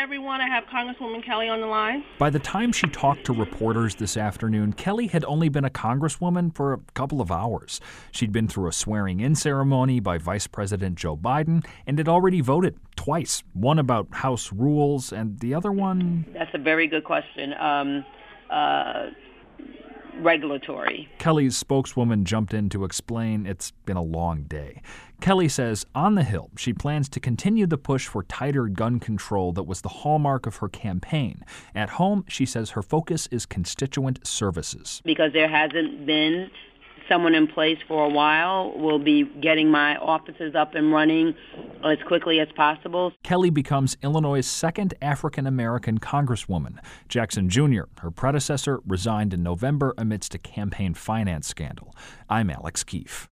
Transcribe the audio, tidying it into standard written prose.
everyone. I have Congresswoman Kelly on the line. By the time she talked to reporters this afternoon, Kelly had only been a congresswoman for a couple of hours. She'd been through a swearing-in ceremony by Vice President Joe Biden and had already voted twice, one about House rules and the other one... That's a very good question. Regulatory. Kelly's spokeswoman jumped in to explain it's been a long day. Kelly says on the Hill, she plans to continue the push for tighter gun control that was the hallmark of her campaign. At home, she says her focus is constituent services. Because there hasn't been someone in place for a while, we'll be getting my offices up and running as quickly as possible. Kelly becomes Illinois' second African-American congresswoman. Jackson Jr., her predecessor, resigned in November amidst a campaign finance scandal. I'm Alex Keefe.